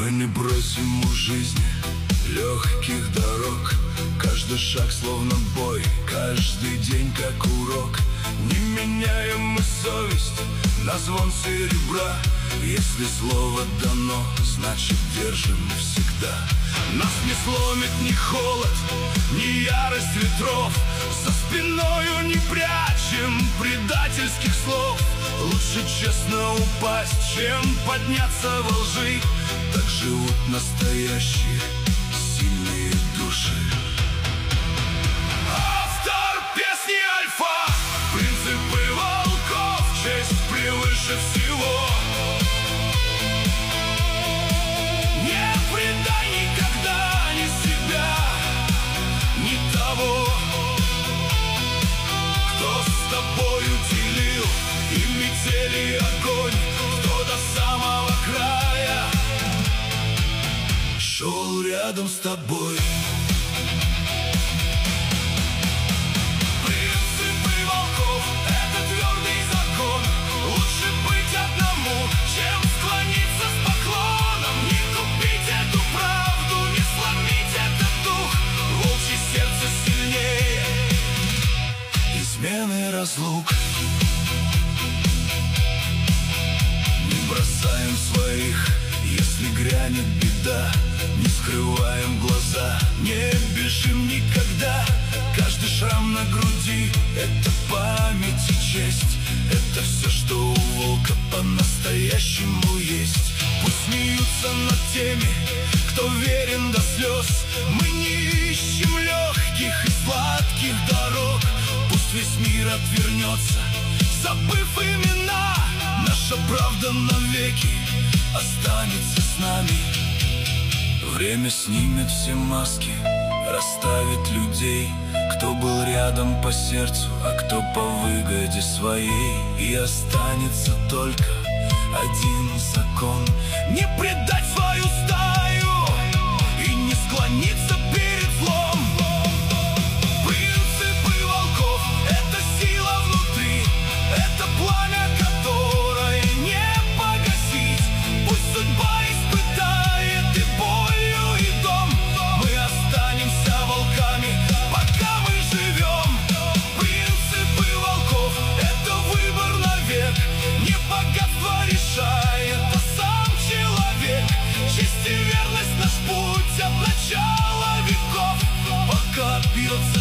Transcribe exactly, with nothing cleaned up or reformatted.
Мы не бросим у жизни легких дорог. Каждый шаг словно бой, каждый день как урок. Не меняем мы совесть на звон серебра. Если слово дано, значит держим всегда. Нас не сломит ни холод, ни ярость ветров. За спиною не прячем предательских слов. Лучше честно упасть, чем подняться во лжи. Так живут настоящие сильные души. Автор песни Альфа. Принципы волков, честь превыше всего. Не предай никогда ни себя, ни того, кто с тобою делил и метели огонь, кто до самого края шел рядом с тобой. Принципы волков — это твердый закон. Лучше быть одному, чем склониться с поклоном. Не купить эту правду, не сломить этот дух. Волчье сердце сильнее измены разлук. Не бросаем своих, если грянет беда. Не скрываем глаза, не бежим никогда. Каждый шрам на груди — это память и честь. Это все, что у волка по-настоящему есть. Пусть смеются над теми, кто верен до слез. Мы не ищем легких и сладких дорог. Пусть весь мир отвернется, забыв имена. Наша правда навеки останется с нами. Время снимет все маски, расставит людей, кто был рядом по сердцу, а кто по выгоде своей. И останется только один закон: не предать свою стаю и не склониться перед злом. Принципы волков — это сила внутри, это пламя, которое не погасить. Пусть судьба испытает и болью, и дом. Мы останемся волками, пока мы живем. Принципы волков — это выбор навек. Не богатство решает, а сам человек. Честь и верность — наш путь от начала веков. Пока бьется